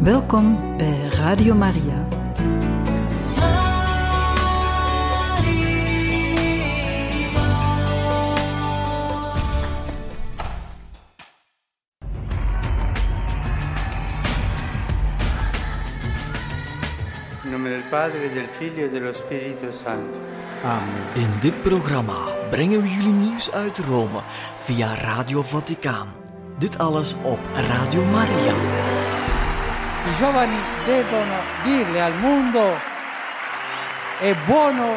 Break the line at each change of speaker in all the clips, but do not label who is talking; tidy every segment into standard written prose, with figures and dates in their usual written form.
Welkom bij Radio Maria.
In nome del Padre, del Figlio e dello Spirito Santo. Amen.
In dit programma brengen we jullie nieuws uit Rome via Radio Vaticaan. Dit alles op Radio Maria.
I giovani devono dirle al mondo: è buono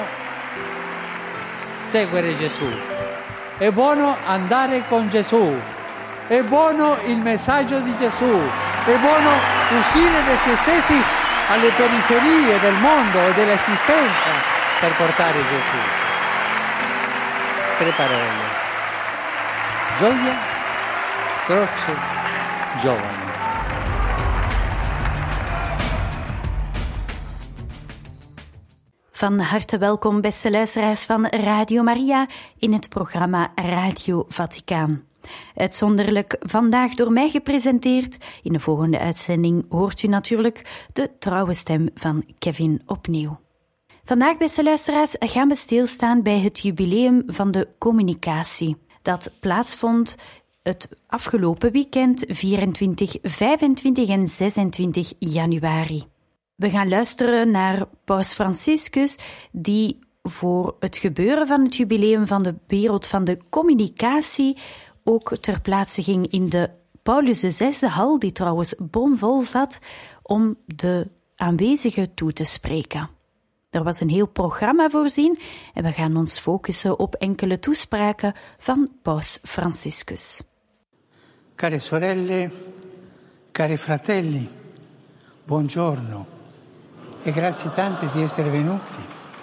seguire Gesù, è buono andare con Gesù, è buono il messaggio di Gesù, è buono uscire da se stessi alle periferie del mondo e dell'esistenza per portare Gesù. Tre parole: gioia, croce, giovani.
Van harte welkom, beste luisteraars van Radio Maria, in het programma Radio Vaticaan. Uitzonderlijk vandaag door mij gepresenteerd. In de volgende uitzending hoort u natuurlijk de trouwe stem van Kevin opnieuw. Vandaag, beste luisteraars, gaan we stilstaan bij het jubileum van de communicatie. Dat plaatsvond het afgelopen weekend 24, 25 en 26 januari. We gaan luisteren naar Paus Franciscus, die voor het gebeuren van het jubileum van de wereld van de communicatie ook ter plaatse ging in de Paulus VI-hal, die trouwens bomvol zat, om de aanwezigen toe te spreken. Er was een heel programma voorzien en we gaan ons focussen op enkele toespraken van Paus Franciscus.
Care sorelle, cari fratelli, buongiorno. E grazie tante di essere venuti.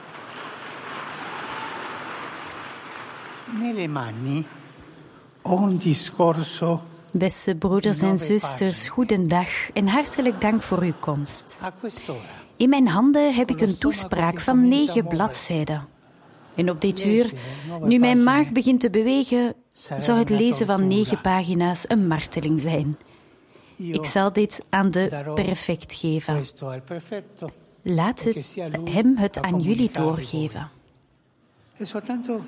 Nelle mani ho un discorso.
Beste broeders en zusters, goedendag en hartelijk dank voor uw komst. In mijn handen heb ik een toespraak van 9 bladzijden. En op dit uur, nu mijn maag begint te bewegen, zou het lezen van 9 pagina's een marteling zijn. Ik zal dit aan de prefect geven. Laat hem het aan jullie doorgeven.
È soltanto.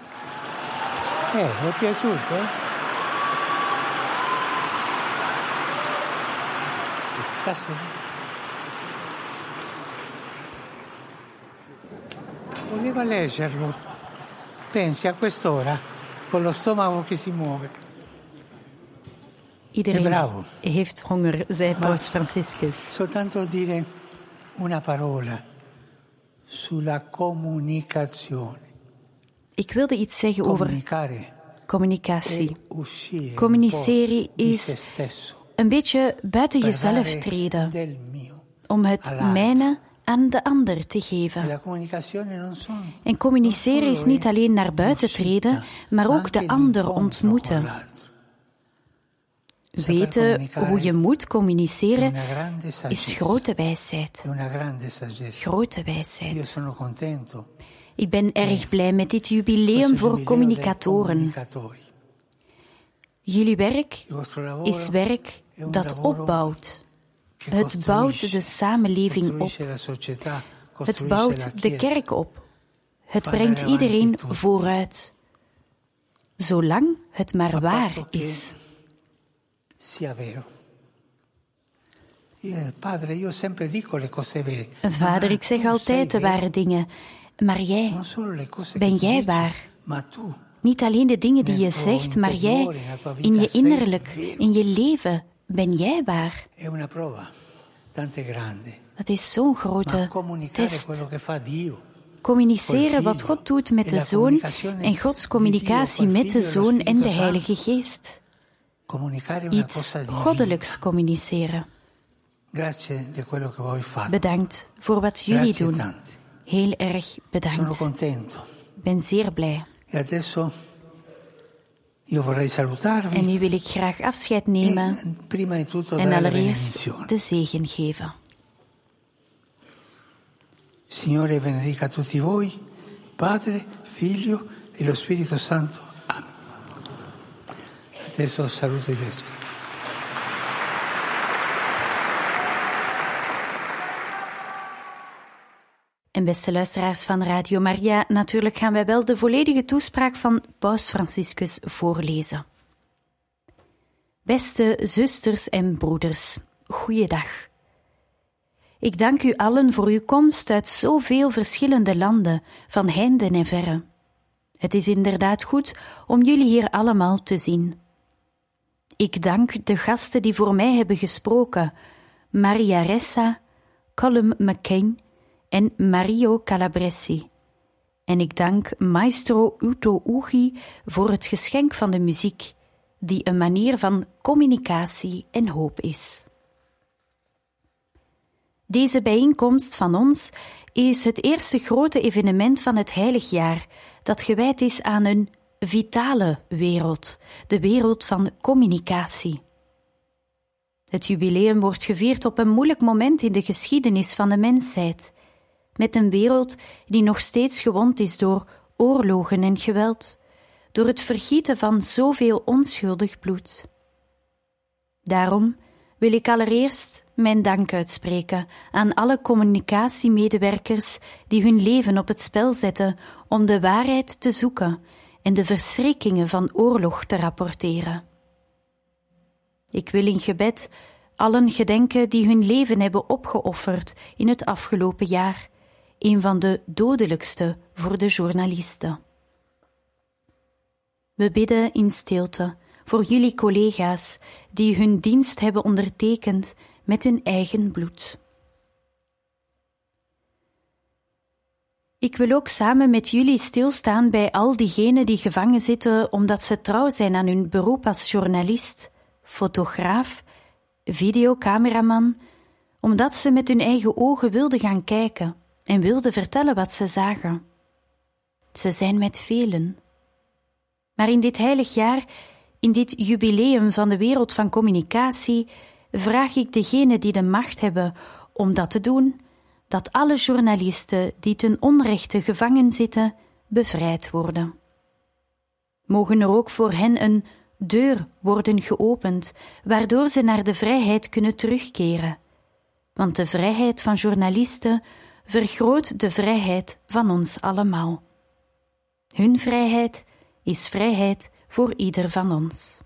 È piaciuto? Voleva leggerlo. Pensi a quest'ora, con lo stomaco che si muove.
Iedereen heeft honger, zei Paus Franciscus.
Soltanto dire una parola sulla comunicazione.
Ik wilde iets zeggen over communicatie. Communiceren is een beetje buiten jezelf treden, om het mijne aan de ander te geven. En communiceren is niet alleen naar buiten treden, maar ook de ander ontmoeten. Weten hoe je moet communiceren is grote wijsheid. Grote wijsheid. Ik ben erg blij met dit jubileum voor communicatoren. Jullie werk is werk dat opbouwt. Het bouwt de samenleving op. Het bouwt de kerk op. Het brengt iedereen vooruit. Zolang het maar waar is.
Sia vero. Padre, io sempre dico le cose vere.
Vader, ik zeg altijd de ware dingen, maar jij, ben jij waar? Niet alleen de dingen die je zegt, maar jij, in je innerlijk, in je leven, ben jij waar? Dat is zo'n grote test. Communiceren wat God doet met de Zoon en Gods communicatie met de Zoon en de Heilige Geest. Iets goddelijks communiceren. Bedankt voor wat jullie doen. Heel erg bedankt. Ik ben zeer blij. En nu wil ik graag afscheid nemen en allereerst de zegen geven.
Signore benedica tutti voi, Padre, Figlio e lo Spirito Santo. Amen. Adesso saluto i vescovi.
En beste luisteraars van Radio Maria, natuurlijk gaan wij wel de volledige toespraak van Paus Franciscus voorlezen. Beste zusters en broeders, goeiedag. Ik dank u allen voor uw komst uit zoveel verschillende landen, van heinde en verre. Het is inderdaad goed om jullie hier allemaal te zien. Ik dank de gasten die voor mij hebben gesproken, Maria Ressa, Colum McCain en Mario Calabresi. En ik dank maestro Uto Ugi voor het geschenk van de muziek, die een manier van communicatie en hoop is. Deze bijeenkomst van ons is het eerste grote evenement van het heilig jaar, dat gewijd is aan een vitale wereld, de wereld van communicatie. Het jubileum wordt gevierd op een moeilijk moment in de geschiedenis van de mensheid, met een wereld die nog steeds gewond is door oorlogen en geweld, door het vergieten van zoveel onschuldig bloed. Daarom wil ik allereerst mijn dank uitspreken aan alle communicatiemedewerkers die hun leven op het spel zetten om de waarheid te zoeken en de verschrikkingen van oorlog te rapporteren. Ik wil in gebed allen gedenken die hun leven hebben opgeofferd in het afgelopen jaar, een van de dodelijkste voor de journalisten. We bidden in stilte voor jullie collega's die hun dienst hebben ondertekend met hun eigen bloed. Ik wil ook samen met jullie stilstaan bij al diegenen die gevangen zitten omdat ze trouw zijn aan hun beroep als journalist, fotograaf, videocameraman, omdat ze met hun eigen ogen wilden gaan kijken en wilden vertellen wat ze zagen. Ze zijn met velen. Maar in dit heilig jaar, in dit jubileum van de wereld van communicatie, vraag ik degenen die de macht hebben om dat te doen, dat alle journalisten die ten onrechte gevangen zitten, bevrijd worden. Mogen er ook voor hen een deur worden geopend, waardoor ze naar de vrijheid kunnen terugkeren. Want de vrijheid van journalisten vergroot de vrijheid van ons allemaal. Hun vrijheid is vrijheid voor ieder van ons.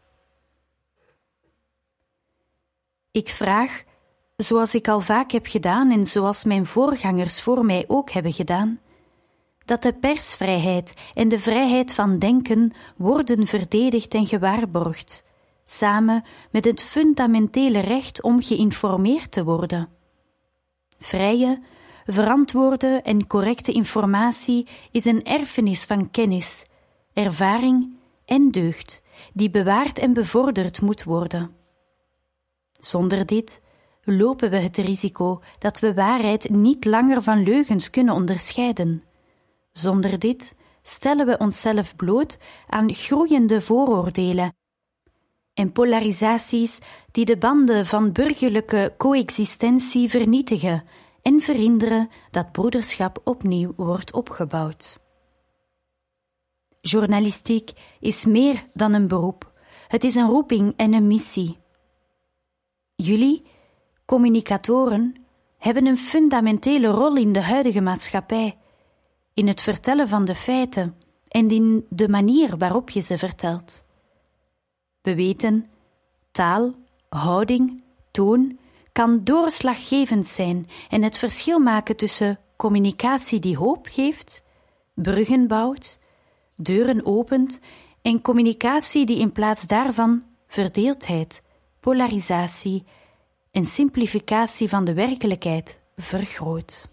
Ik vraag, zoals ik al vaak heb gedaan en zoals mijn voorgangers voor mij ook hebben gedaan, dat de persvrijheid en de vrijheid van denken worden verdedigd en gewaarborgd, samen met het fundamentele recht om geïnformeerd te worden. Vrije, verantwoorde en correcte informatie is een erfenis van kennis, ervaring en deugd, die bewaard en bevorderd moet worden. Zonder dit lopen we het risico dat we waarheid niet langer van leugens kunnen onderscheiden. Zonder dit stellen we onszelf bloot aan groeiende vooroordelen en polarisaties die de banden van burgerlijke coexistentie vernietigen en verhinderen dat broederschap opnieuw wordt opgebouwd. Journalistiek is meer dan een beroep. Het is een roeping en een missie. Jullie, communicatoren, hebben een fundamentele rol in de huidige maatschappij, in het vertellen van de feiten en in de manier waarop je ze vertelt. We weten, taal, houding, toon kan doorslaggevend zijn en het verschil maken tussen communicatie die hoop geeft, bruggen bouwt, deuren opent en communicatie die in plaats daarvan verdeeldheid, polarisatie en simplificatie van de werkelijkheid vergroot.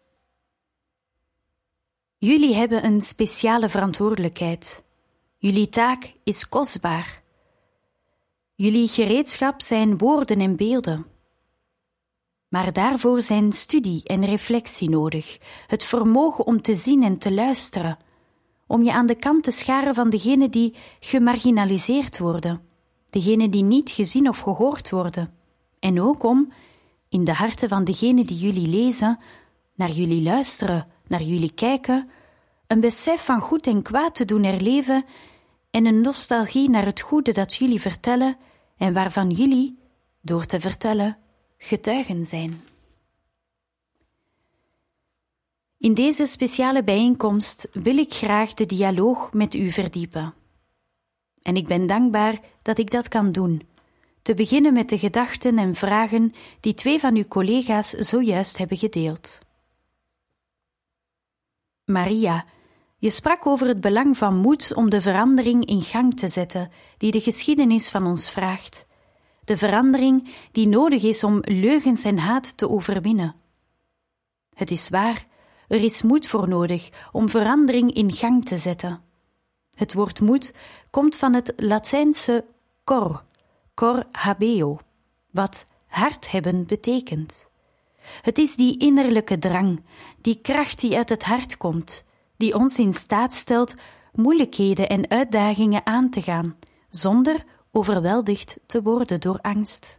Jullie hebben een speciale verantwoordelijkheid. Jullie taak is kostbaar. Jullie gereedschap zijn woorden en beelden. Maar daarvoor zijn studie en reflectie nodig, het vermogen om te zien en te luisteren, om je aan de kant te scharen van degenen die gemarginaliseerd worden, degenen die niet gezien of gehoord worden, en ook om, in de harten van degenen die jullie lezen, naar jullie luisteren, naar jullie kijken, een besef van goed en kwaad te doen herleven en een nostalgie naar het goede dat jullie vertellen en waarvan jullie, door te vertellen, getuigen zijn. In deze speciale bijeenkomst wil ik graag de dialoog met u verdiepen. En ik ben dankbaar dat ik dat kan doen. Te beginnen met de gedachten en vragen die 2 van uw collega's zojuist hebben gedeeld. Maria, je sprak over het belang van moed om de verandering in gang te zetten die de geschiedenis van ons vraagt. De verandering die nodig is om leugens en haat te overwinnen. Het is waar, er is moed voor nodig om verandering in gang te zetten. Het woord moed komt van het Latijnse cor habeo, wat hart hebben betekent. Het is die innerlijke drang, die kracht die uit het hart komt, die ons in staat stelt moeilijkheden en uitdagingen aan te gaan, zonder overweldigd te worden door angst.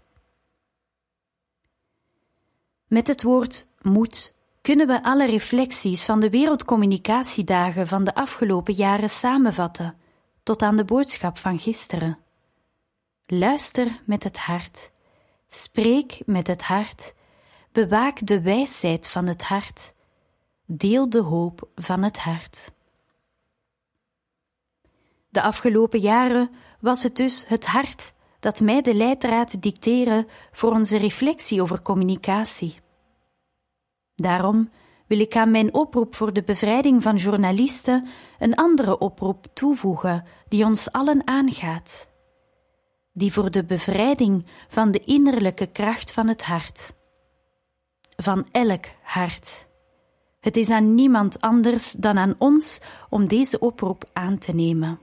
Met het woord moed kunnen we alle reflecties van de wereldcommunicatiedagen van de afgelopen jaren samenvatten, tot aan de boodschap van gisteren. Luister met het hart, spreek met het hart, bewaak de wijsheid van het hart, deel de hoop van het hart. De afgelopen jaren was het dus het hart dat mij de leidraad dicteerde voor onze reflectie over communicatie. Daarom wil ik aan mijn oproep voor de bevrijding van journalisten een andere oproep toevoegen die ons allen aangaat. Die voor de bevrijding van de innerlijke kracht van het hart. Van elk hart. Het is aan niemand anders dan aan ons om deze oproep aan te nemen.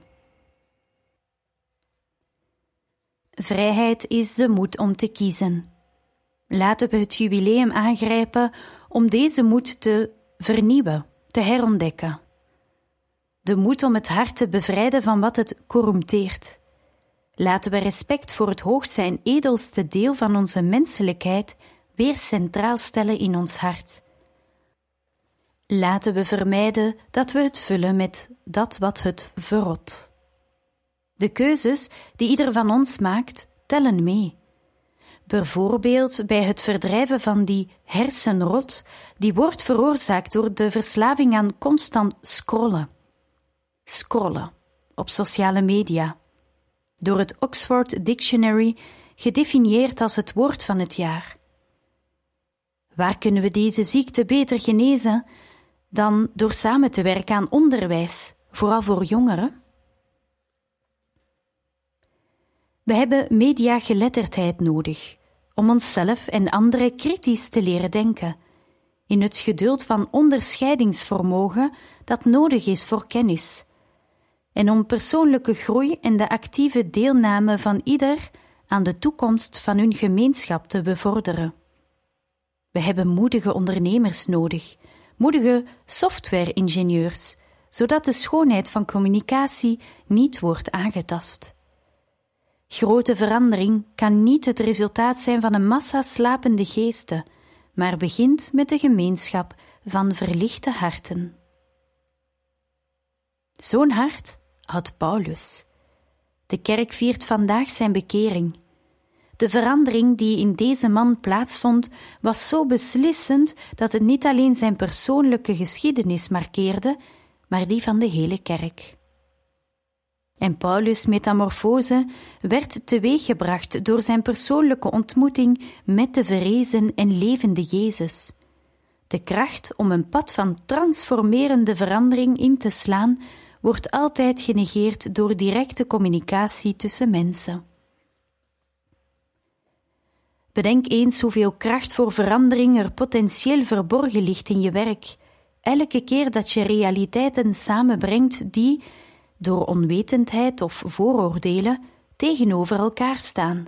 Vrijheid is de moed om te kiezen. Laten we het jubileum aangrijpen om deze moed te vernieuwen, te herontdekken. De moed om het hart te bevrijden van wat het corrumpeert. Laten we respect voor het hoogste en edelste deel van onze menselijkheid weer centraal stellen in ons hart. Laten we vermijden dat we het vullen met dat wat het verrot. De keuzes die ieder van ons maakt, tellen mee. Bijvoorbeeld bij het verdrijven van die hersenrot die wordt veroorzaakt door de verslaving aan constant scrollen. Scrollen op sociale media. Door het Oxford Dictionary gedefinieerd als het woord van het jaar. Waar kunnen we deze ziekte beter genezen dan door samen te werken aan onderwijs, vooral voor jongeren? We hebben mediageletterdheid nodig om onszelf en anderen kritisch te leren denken, in het geduld van onderscheidingsvermogen dat nodig is voor kennis, en om persoonlijke groei en de actieve deelname van ieder aan de toekomst van hun gemeenschap te bevorderen. We hebben moedige ondernemers nodig, moedige software-ingenieurs, zodat de schoonheid van communicatie niet wordt aangetast. Grote verandering kan niet het resultaat zijn van een massa slapende geesten, maar begint met de gemeenschap van verlichte harten. Zo'n hart had Paulus. De kerk viert vandaag zijn bekering. De verandering die in deze man plaatsvond was zo beslissend dat het niet alleen zijn persoonlijke geschiedenis markeerde, maar die van de hele kerk. En Paulus' metamorfose werd teweeggebracht door zijn persoonlijke ontmoeting met de verrezen en levende Jezus. De kracht om een pad van transformerende verandering in te slaan wordt altijd genegeerd door directe communicatie tussen mensen. Bedenk eens hoeveel kracht voor verandering er potentieel verborgen ligt in je werk, elke keer dat je realiteiten samenbrengt die, door onwetendheid of vooroordelen, tegenover elkaar staan.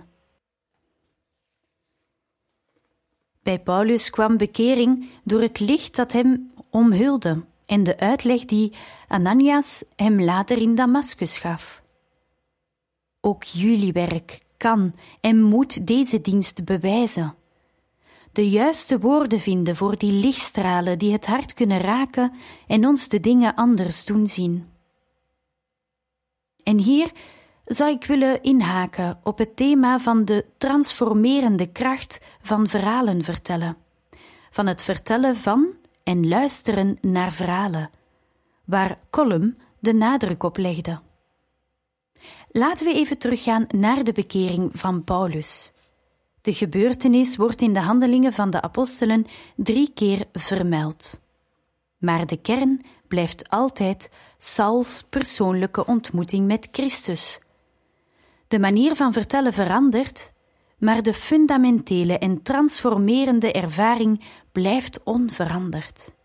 Bij Paulus kwam bekering door het licht dat hem omhulde en de uitleg die Ananias hem later in Damascus gaf. Ook jullie werk kan en moet deze dienst bewijzen. De juiste woorden vinden voor die lichtstralen die het hart kunnen raken en ons de dingen anders doen zien. En hier zou ik willen inhaken op het thema van de transformerende kracht van verhalen vertellen. Van het vertellen van en luisteren naar verhalen, waar Collum de nadruk op legde. Laten we even teruggaan naar de bekering van Paulus. De gebeurtenis wordt in de Handelingen van de Apostelen 3 keer vermeld. Maar de kern blijft altijd Sauls persoonlijke ontmoeting met Christus. De manier van vertellen verandert, maar de fundamentele en transformerende ervaring blijft onveranderd.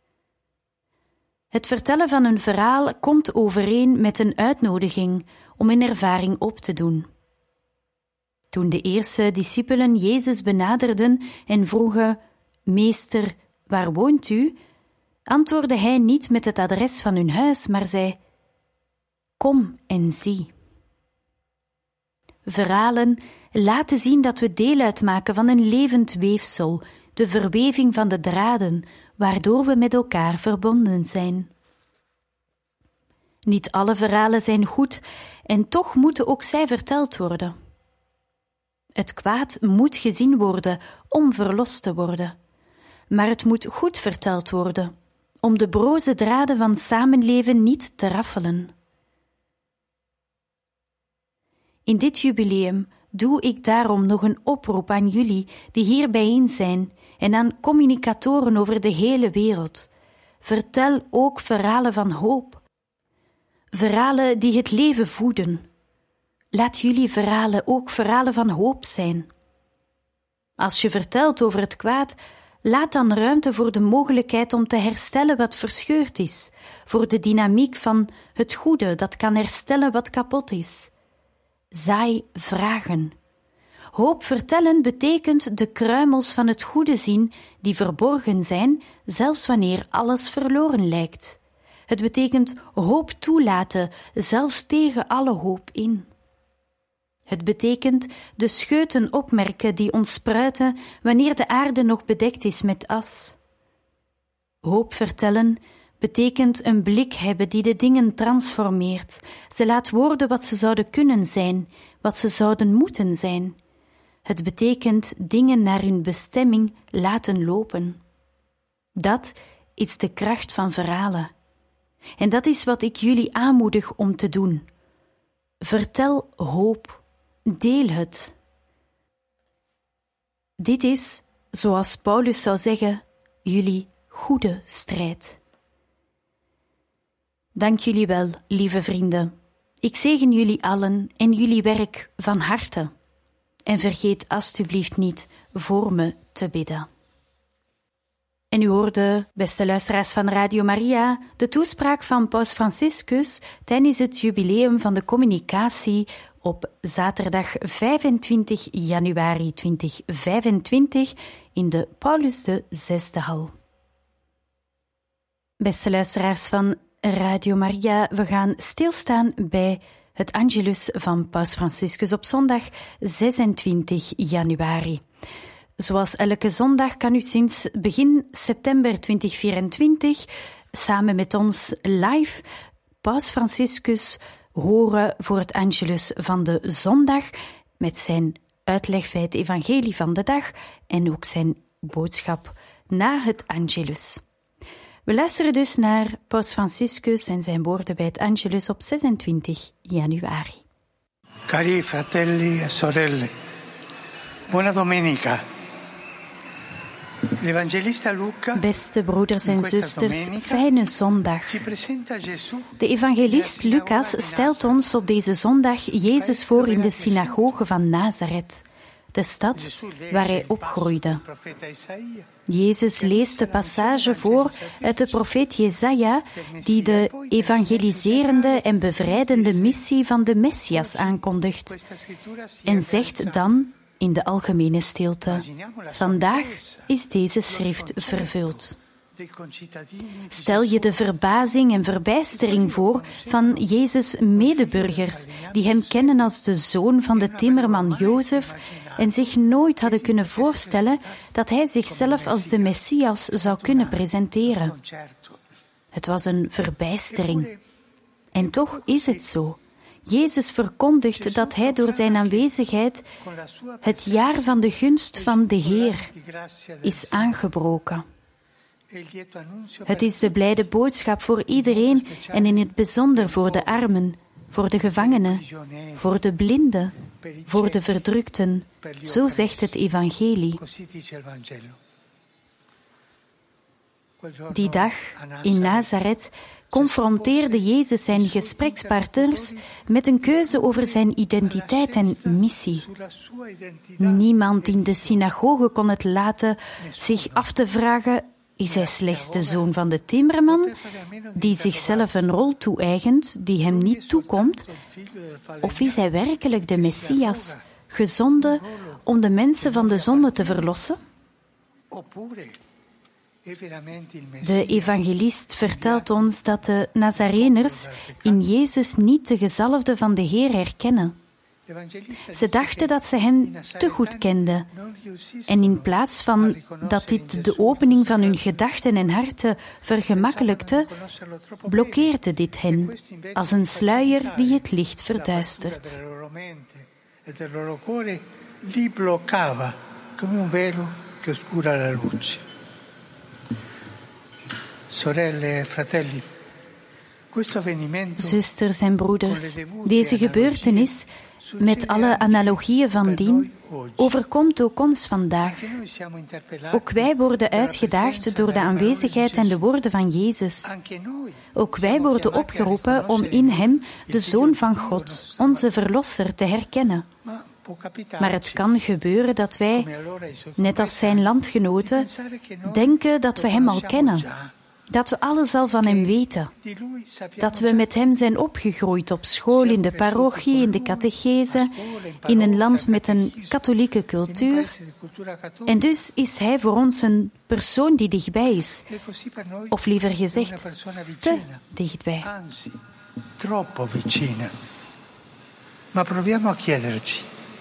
Het vertellen van een verhaal komt overeen met een uitnodiging om een ervaring op te doen. Toen de eerste discipelen Jezus benaderden en vroegen: Meester, waar woont u? Antwoordde hij niet met het adres van hun huis, maar zei: Kom en zie. Verhalen laten zien dat we deel uitmaken van een levend weefsel, de verweving van de draden, waardoor we met elkaar verbonden zijn. Niet alle verhalen zijn goed en toch moeten ook zij verteld worden. Het kwaad moet gezien worden om verlost te worden, maar het moet goed verteld worden, om de broze draden van samenleven niet te raffelen. In dit jubileum doe ik daarom nog een oproep aan jullie die hier bijeen zijn en aan communicatoren over de hele wereld. Vertel ook verhalen van hoop. Verhalen die het leven voeden. Laat jullie verhalen ook verhalen van hoop zijn. Als je vertelt over het kwaad, laat dan ruimte voor de mogelijkheid om te herstellen wat verscheurd is, voor de dynamiek van het goede dat kan herstellen wat kapot is. Zaai vragen. Hoop vertellen betekent de kruimels van het goede zien die verborgen zijn, zelfs wanneer alles verloren lijkt. Het betekent hoop toelaten, zelfs tegen alle hoop in. Het betekent de scheuten opmerken die ontspruiten wanneer de aarde nog bedekt is met as. Hoop vertellen betekent een blik hebben die de dingen transformeert. Ze laat worden wat ze zouden kunnen zijn, wat ze zouden moeten zijn. Het betekent dingen naar hun bestemming laten lopen. Dat is de kracht van verhalen. En dat is wat ik jullie aanmoedig om te doen. Vertel hoop. Deel het. Dit is, zoals Paulus zou zeggen, jullie goede strijd. Dank jullie wel, lieve vrienden. Ik zegen jullie allen en jullie werk van harte. En vergeet alstublieft niet voor me te bidden. En u hoorde, beste luisteraars van Radio Maria, de toespraak van Paus Franciscus tijdens het jubileum van de communicatie op zaterdag 25 januari 2025 in de Paulus VI-hal. Beste luisteraars van Radio Maria, we gaan stilstaan bij het Angelus van Paus Franciscus op zondag 26 januari. Zoals elke zondag kan u sinds begin september 2024 samen met ons live Paus Franciscus horen voor het Angelus van de zondag met zijn uitleg bij het evangelie van de dag en ook zijn boodschap na het Angelus. We luisteren dus naar Paus Franciscus en zijn woorden bij het Angelus op 26 januari.
Cari fratelli e sorelle, buona domenica.
Beste broeders en zusters, fijne zondag. De evangelist Lucas stelt ons op deze zondag Jezus voor in de synagoge van Nazareth, de stad waar hij opgroeide. Jezus leest de passage voor uit de profeet Jesaja, die de evangeliserende en bevrijdende missie van de Messias aankondigt, en zegt dan in de algemene stilte: vandaag is deze schrift vervuld. Stel je de verbazing en verbijstering voor van Jezus' medeburgers, die hem kennen als de zoon van de timmerman Jozef en zich nooit hadden kunnen voorstellen dat hij zichzelf als de Messias zou kunnen presenteren. Het was een verbijstering. En toch is het zo. Jezus verkondigt dat hij door zijn aanwezigheid het jaar van de gunst van de Heer is aangebroken. Het is de blijde boodschap voor iedereen en in het bijzonder voor de armen, voor de gevangenen, voor de blinden, voor de verdrukten. Zo zegt het evangelie. Die dag in Nazareth confronteerde Jezus zijn gesprekspartners met een keuze over zijn identiteit en missie. Niemand in de synagoge kon het laten zich af te vragen: is hij slechts de zoon van de timmerman, die zichzelf een rol toe-eigent die hem niet toekomt? Of is hij werkelijk de Messias, gezonden om de mensen van de zonde te verlossen? De evangelist vertelt ons dat de Nazareners in Jezus niet de gezalfde van de Heer herkennen. Ze dachten dat ze hem te goed kenden. En in plaats van dat dit de opening van hun gedachten en harten vergemakkelijkte, blokkeerde dit hen als een sluier die het licht verduistert. Zusters en broeders, deze gebeurtenis, met alle analogieën van dien, overkomt ook ons vandaag. Ook wij worden uitgedaagd door de aanwezigheid en de woorden van Jezus. Ook wij worden opgeroepen om in Hem de Zoon van God, onze Verlosser, te herkennen. Maar het kan gebeuren dat wij, net als zijn landgenoten, denken dat we Hem al kennen. Dat we alles al van Hem weten. Dat we met Hem zijn opgegroeid op school, in de parochie, in de catechese, in een land met een katholieke cultuur. En dus is Hij voor ons een persoon die dichtbij is. Of liever gezegd, te dichtbij.
Troppo vicina. Ma proviamo a chiederci.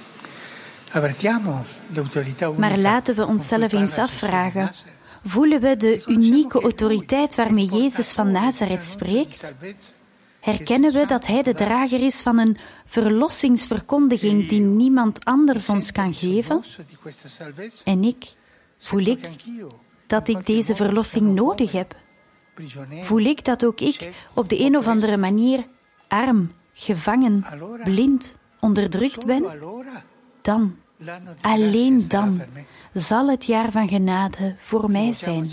Maar laten we onszelf eens afvragen. Voelen we de unieke autoriteit waarmee Jezus van Nazareth spreekt? Herkennen we dat Hij de drager is van een verlossingsverkondiging die niemand anders ons kan geven? En voel ik dat ik deze verlossing nodig heb? Voel ik dat ook ik op de een of andere manier arm, gevangen, blind, onderdrukt ben? Dan, alleen dan, zal het jaar van genade voor mij zijn.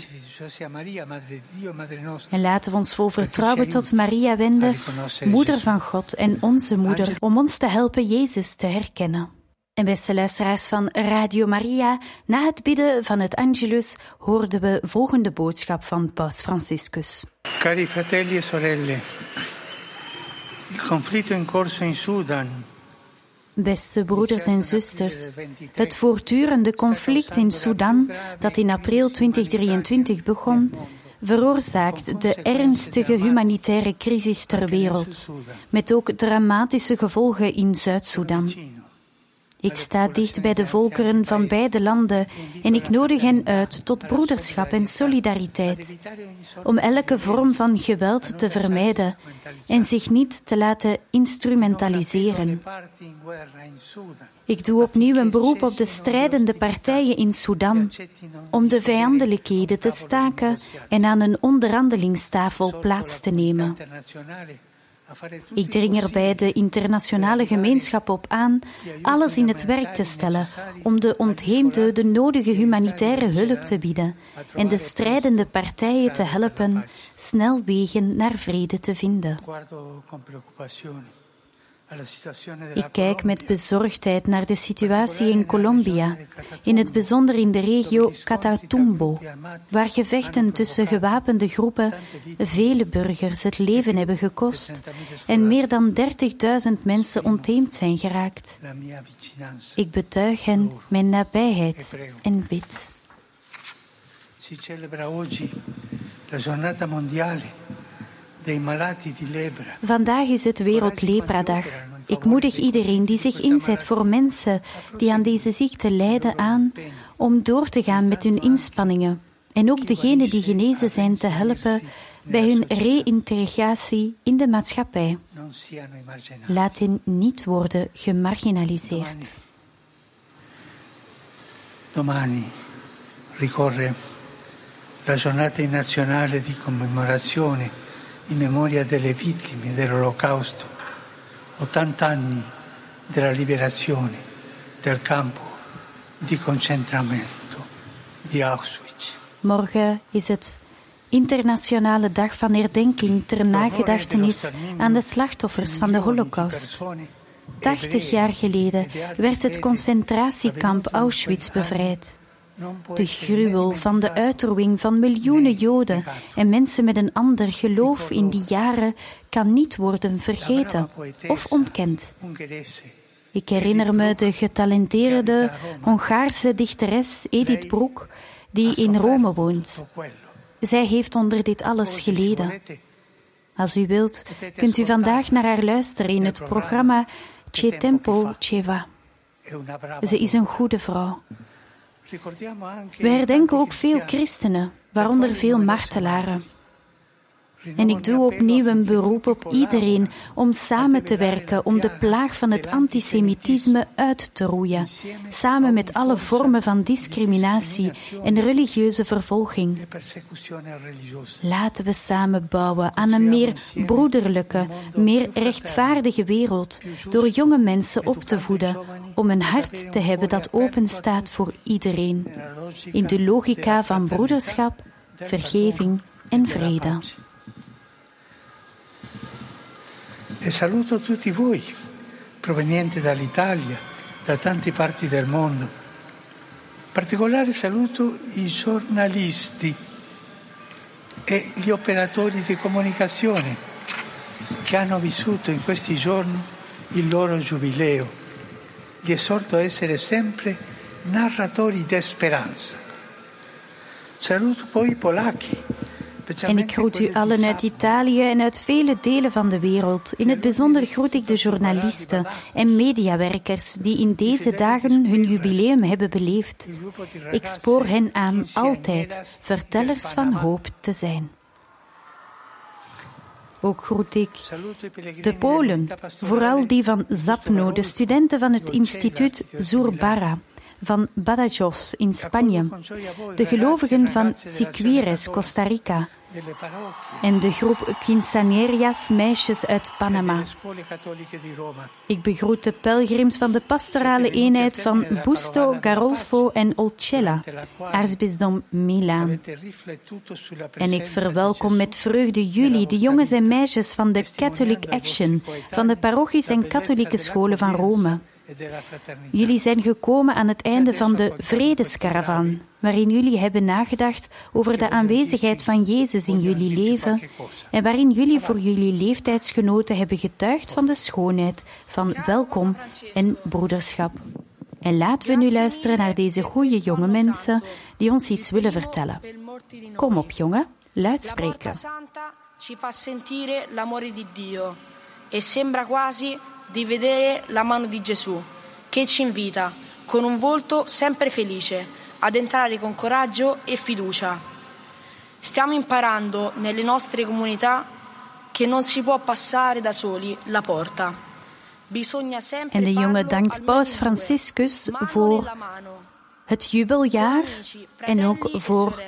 En laten we ons vol vertrouwen tot Maria wenden, moeder van God en onze moeder, om ons te helpen Jezus te herkennen. En beste luisteraars van Radio Maria, na het bidden van het Angelus hoorden we volgende boodschap van Paus Franciscus.
Cari fratelli e sorelle, il conflitto in corso in Sudan.
Beste broeders en zusters, het voortdurende conflict in Sudan, dat in april 2023 begon, veroorzaakt de ernstige humanitaire crisis ter wereld, met ook dramatische gevolgen in Zuid-Soedan. Ik sta dicht bij de volkeren van beide landen en ik nodig hen uit tot broederschap en solidariteit, om elke vorm van geweld te vermijden en zich niet te laten instrumentaliseren. Ik doe opnieuw een beroep op de strijdende partijen in Sudan om de vijandelijkheden te staken en aan een onderhandelingstafel plaats te nemen. Ik dring er bij de internationale gemeenschap op aan alles in het werk te stellen om de ontheemden de nodige humanitaire hulp te bieden en de strijdende partijen te helpen snel wegen naar vrede te vinden. Ik kijk met bezorgdheid naar de situatie in Colombia, in het bijzonder in de regio Catatumbo, waar gevechten tussen gewapende groepen vele burgers het leven hebben gekost en meer dan 30.000 mensen ontheemd zijn geraakt. Ik betuig hen mijn nabijheid en bid.
Si celebra oggi la giornata mondiale.
Vandaag is het Wereldlepradag. Ik moedig iedereen die zich inzet voor mensen die aan deze ziekte lijden aan om door te gaan met hun inspanningen en ook degenen die genezen zijn te helpen bij hun reïntegratie in de maatschappij. Laat hen niet worden gemarginaliseerd.
la giornata nazionale di commemorazione in memoria delle vittime dell'Olocausto, 80 anni della liberazione del campo di concentramento di Auschwitz.
Morgen is het internationale dag van herdenking ter nagedachtenis aan de slachtoffers van de Holocaust. 80 jaar geleden werd het concentratiekamp Auschwitz bevrijd. De gruwel van de uitroeiing van miljoenen Joden en mensen met een ander geloof in die jaren kan niet worden vergeten of ontkend. Ik herinner me de getalenteerde Hongaarse dichteres Edith Bruck, die in Rome woont. Zij heeft onder dit alles geleden. Als u wilt, kunt u vandaag naar haar luisteren in het programma C'è Tempo, C'è Va. Ze is een goede vrouw. We herdenken ook veel christenen, waaronder veel martelaren. En ik doe opnieuw een beroep op iedereen om samen te werken om de plaag van het antisemitisme uit te roeien, samen met alle vormen van discriminatie en religieuze vervolging. Laten we samen bouwen aan een meer broederlijke, meer rechtvaardige wereld door jonge mensen op te voeden om een hart te hebben dat openstaat voor iedereen, in de logica van broederschap, vergeving en vrede.
E saluto tutti voi, provenienti dall'Italia, da tante parti del mondo. In particolare saluto i giornalisti e gli operatori di comunicazione che hanno vissuto in questi giorni il loro giubileo. Li esorto a essere sempre narratori di speranza. Saluto poi i polacchi.
En ik groet u allen uit Italië en uit vele delen van de wereld. In het bijzonder groet ik de journalisten en mediawerkers die in deze dagen hun jubileum hebben beleefd. Ik spoor hen aan altijd vertellers van hoop te zijn. Ook groet ik de Polen, vooral die van Zapno, de studenten van het instituut Zurbara van Badajoz in Spanje, de gelovigen van Siquires, Costa Rica, en de groep Quinceañeras meisjes uit Panama. Ik begroet de pelgrims van de pastorale eenheid van Busto, Garolfo en Olcella, aartsbisdom Milaan. En ik verwelkom met vreugde jullie, de jongens en meisjes van de Catholic Action, van de parochies en katholieke scholen van Rome. Jullie zijn gekomen aan het einde van de Vredeskaravan, waarin jullie hebben nagedacht over de aanwezigheid van Jezus in jullie leven en waarin jullie voor jullie leeftijdsgenoten hebben getuigd van de schoonheid van welkom en broederschap. En laten we nu luisteren naar deze goede jonge mensen die ons iets willen vertellen. Kom op, jongen, luidspreken.
Ci fa sentire l'amore di Dio e sembra quasi di vedere la mano di Gesù che ci invita con un volto sempre felice ad entrare con coraggio e fiducia. Stiamo imparando nelle nostre comunità che non si può passare da soli la porta. Bisogna sempre
En de jongen dankt Paus Franciscus voor het jubeljaar en ook voor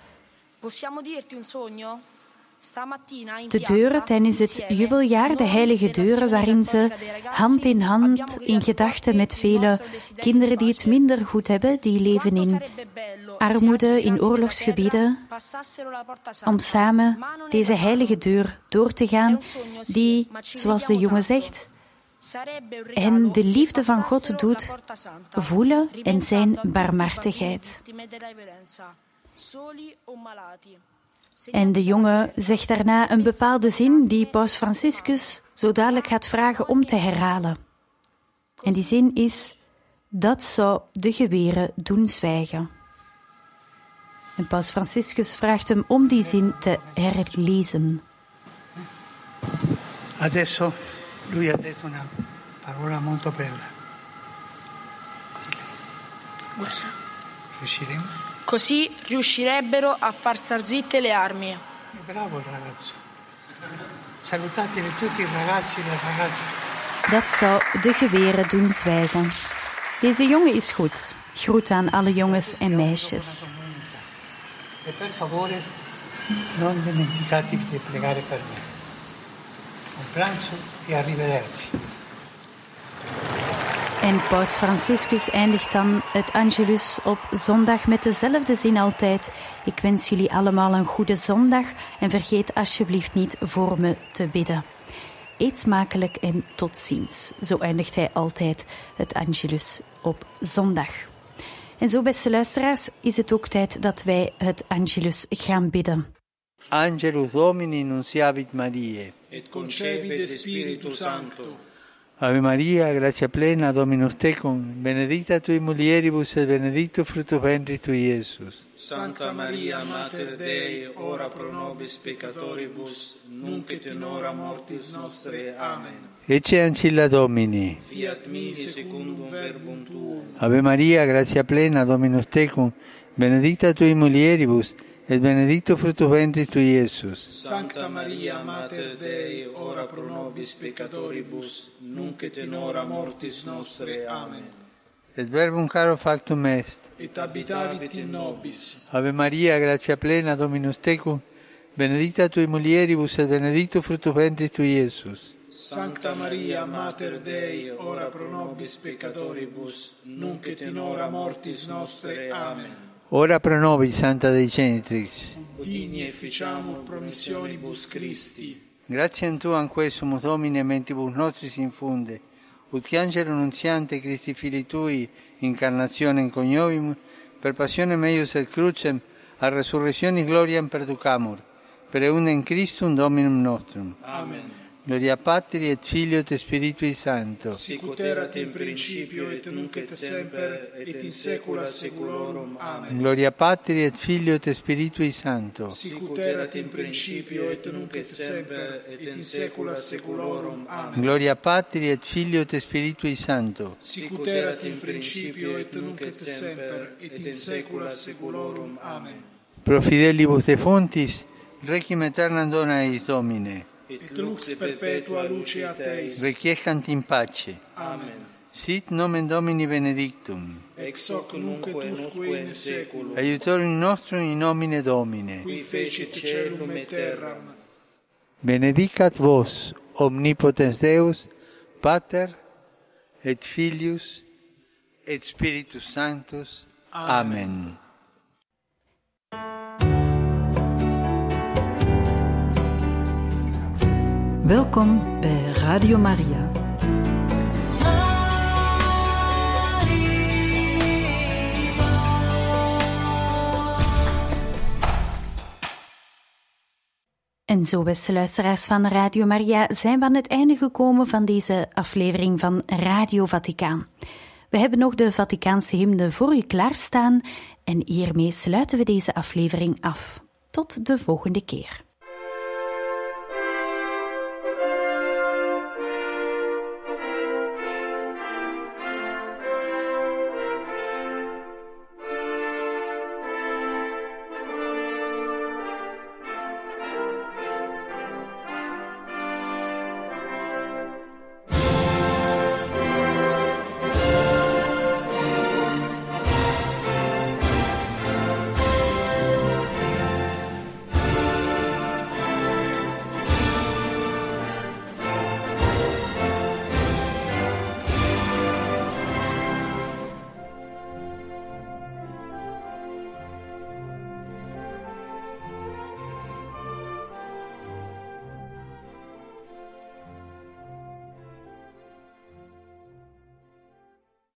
de deuren tijdens het jubeljaar, de heilige deuren, waarin ze hand in hand in gedachten met vele kinderen die het minder goed hebben, die leven in armoede, in oorlogsgebieden, om samen deze heilige deur door te gaan, die, zoals de jongen zegt, hen de liefde van God doet voelen en zijn barmhartigheid. En de jongen zegt daarna een bepaalde zin die Paus Franciscus zo dadelijk gaat vragen om te herhalen. En die zin is: dat zou de geweren doen zwijgen. En Paus Franciscus vraagt hem om die zin te herlezen.
Adesso lui ha detto una parola molto bella. Riusciremo?
Così riuscirebbero a far star zitte le armi.
Bravo il ragazzo. Salutateli tutti i ragazzi e le ragazze.
Dat zou de geweren doen zwijgen. Deze jongen is goed. Groet aan alle jongens en meisjes.
E per favore non dimenticatevi di pregare per me. Buon pranzo e arrivederci.
En paus Franciscus eindigt dan het Angelus op zondag met dezelfde zin altijd. Ik wens jullie allemaal een goede zondag en vergeet alsjeblieft niet voor me te bidden. Eet smakelijk en tot ziens. Zo eindigt hij altijd het Angelus op zondag. En zo, beste luisteraars, is het ook tijd dat wij het Angelus gaan bidden.
Angelus Domini nunciavit Mariae.
Et concepit Spiritus Sancto.
Ave Maria, gratia plena, Dominus tecum, benedicta tui mulieribus et benedictus fructus ventris tui, Iesus.
Santa Maria, Mater Dei, ora pro nobis peccatoribus, nunc et in hora mortis nostre. Amen.
Ecce ancilla Domini.
Fiat mi secundum verbum tuum.
Ave Maria, gratia plena, Dominus tecum, benedicta tui mulieribus, et benedictus fructus ventris tui, Iesus.
Sancta Maria, Mater Dei, ora pro nobis peccatoribus, nunc et in hora mortis nostre. Amen.
Et verbum caro factum est.
Et habitavit in nobis.
Ave Maria, gratia plena, Dominus tecum, benedicta tui mulieribus, et benedictus fructus ventris tui, Iesus.
Sancta Maria, Mater Dei, ora pro nobis peccatoribus, nunc et in hora mortis nostre. Amen.
Ora pro nobis, Santa Dei Genitrix.
Digni efficiamur promissionibus Christi.
Gratiam Tuam quesumus, Domine, mentibus nostris infunde, ut che angelo nunziante Christi Filii Tui, incarnationem coniovimus, per passionem eius et crucem, a resurrectionis gloriam perducamur, per eundem Christum Dominum nostrum.
Amen.
Gloria Patri et Filio et Spiritui Sancto.
Sicut erat in principio et nunc et semper et in saecula saeculorum. Amen.
Gloria Patri et Filio et Spiritui Sancto.
Sicut erat in principio et nunc et semper et in saecula saeculorum. Amen.
Gloria Patri et Filio et Spiritui Sancto.
Sicut erat in principio et nunc et semper et in saecula saeculorum. Amen.
Pro fidelibus defuntis, requiem aeternam dona eis, Domine.
Et lux perpetua luceat eis.
Requiescant in pace.
Amen.
Sit nomen Domini benedictum.
Ex hoc nunc et usque in saeculum.
Aiutorium nostrum in nomine Domine.
Qui fecit caelum et terram.
Benedicat vos, omnipotens Deus, Pater, et Filius, et Spiritus Sanctus. Amen.
Welkom bij Radio Maria.
En zo, beste luisteraars van Radio Maria, zijn we aan het einde gekomen van deze aflevering van Radio Vaticaan. We hebben nog de Vaticaanse hymne voor u klaarstaan en hiermee sluiten we deze aflevering af. Tot de volgende keer.